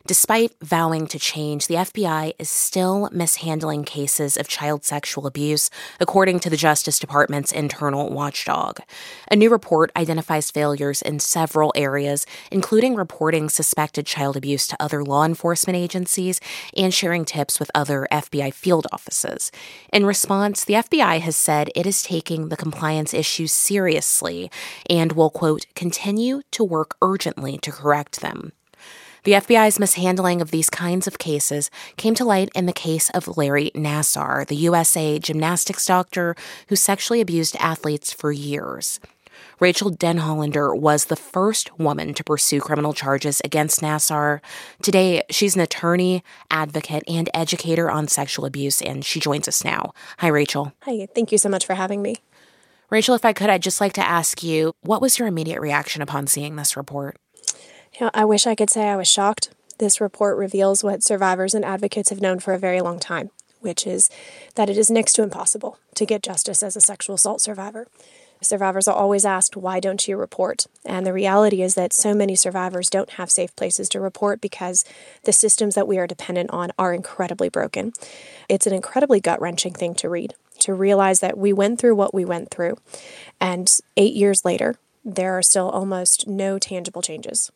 Despite vowing to change, the FBI is still mishandling cases of child sexual abuse, according to the Justice Department's internal watchdog. A new report identifies failures in several areas, including reporting suspected child abuse to other law enforcement agencies and sharing tips with other FBI field offices. In response, the FBI has said it is taking the compliance issues seriously and will, quote, continue to work urgently to correct them. The FBI's mishandling of these kinds of cases came to light in the case of Larry Nassar, the USA gymnastics doctor who sexually abused athletes for years. Rachel Denhollander was the first woman to pursue criminal charges against Nassar. Today, she's an attorney, advocate, and educator on sexual abuse, and she joins us now. Hi, Rachel. Hi, thank you so much for having me. Rachel, if I could, I'd just like to ask you, what was your immediate reaction upon seeing this report? I wish I could say I was shocked. This report reveals what survivors and advocates have known for a very long time, which is that it is next to impossible to get justice as a sexual assault survivor. Survivors are always asked, why don't you report? And the reality is that so many survivors don't have safe places to report because the systems that we are dependent on are incredibly broken. It's an incredibly gut-wrenching thing to read, to realize that we went through what we went through, and 8 years later, there are still almost no tangible changes.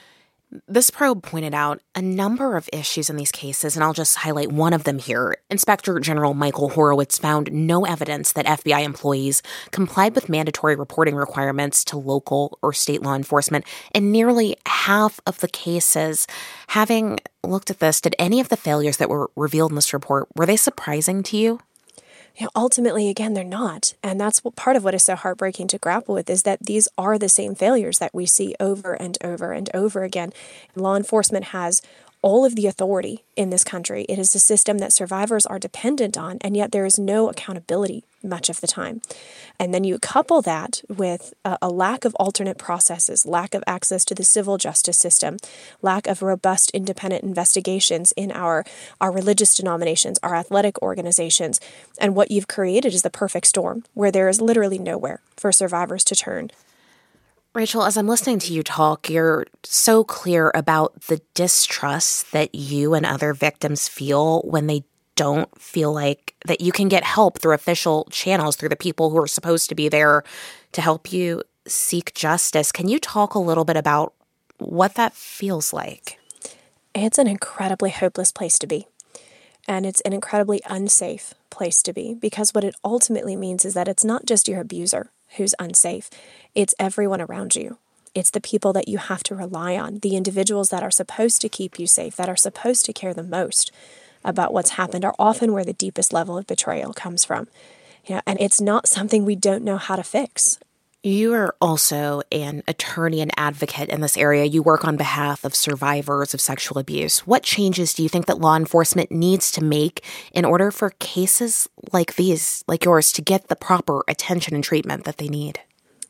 This probe pointed out a number of issues in these cases, and I'll just highlight one of them here. Inspector General Michael Horowitz found no evidence that FBI employees complied with mandatory reporting requirements to local or state law enforcement in nearly half of the cases. Having looked at this, did any of the failures that were revealed in this report, were they surprising to you? Ultimately, again, they're not. And that's part of what is so heartbreaking to grapple with, is that these are the same failures that we see over and over and over again. Law enforcement has all of the authority in this country. It is a system that survivors are dependent on, and yet there is no accountability much of the time. And then you couple that with a lack of alternate processes, lack of access to the civil justice system, lack of robust independent investigations in our religious denominations, our athletic organizations. And what you've created is the perfect storm, where there is literally nowhere for survivors to turn. Rachel, as I'm listening to you talk, you're so clear about the distrust that you and other victims feel when they don't feel like that you can get help through official channels, through the people who are supposed to be there to help you seek justice. Can you talk a little bit about what that feels like? It's an incredibly hopeless place to be. And it's an incredibly unsafe place to be, because what it ultimately means is that it's not just your abuser who's unsafe. It's everyone around you. It's the people that you have to rely on, the individuals that are supposed to keep you safe, that are supposed to care the most about what's happened, are often where the deepest level of betrayal comes from. And it's not something we don't know how to fix. You are also an attorney and advocate in this area. You work on behalf of survivors of sexual abuse. What changes do you think that law enforcement needs to make in order for cases like these, like yours, to get the proper attention and treatment that they need?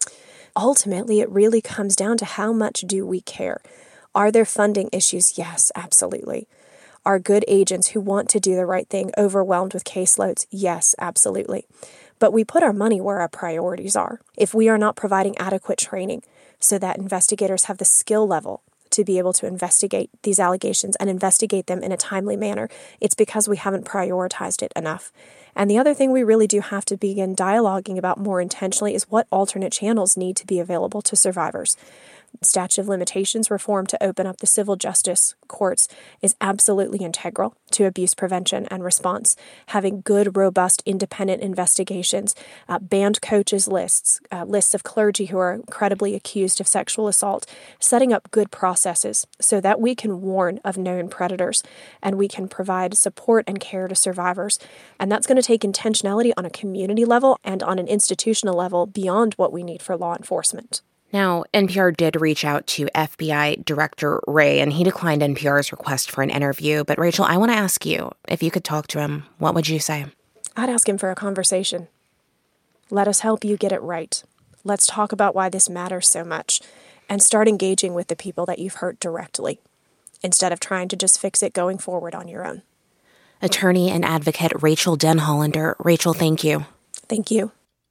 Ultimately, it really comes down to how much do we care. Are there funding issues? Yes, absolutely. Are good agents who want to do the right thing overwhelmed with caseloads? Yes, absolutely. But we put our money where our priorities are. If we are not providing adequate training so that investigators have the skill level to be able to investigate these allegations and investigate them in a timely manner, it's because we haven't prioritized it enough. And the other thing we really do have to begin dialoguing about more intentionally is what alternate channels need to be available to survivors. Statute of limitations reform to open up the civil justice courts is absolutely integral to abuse prevention and response. Having good, robust, independent investigations, banned coaches lists, lists of clergy who are incredibly accused of sexual assault, setting up good processes so that we can warn of known predators and we can provide support and care to survivors. And that's going to take intentionality on a community level and on an institutional level beyond what we need for law enforcement. Now, NPR did reach out to FBI Director Wray, and he declined NPR's request for an interview. But Rachel, I want to ask you, if you could talk to him, what would you say? I'd ask him for a conversation. Let us help you get it right. Let's talk about why this matters so much, and start engaging with the people that you've hurt directly, instead of trying to just fix it going forward on your own. Attorney and advocate Rachel Denhollander. Rachel, thank you. Thank you.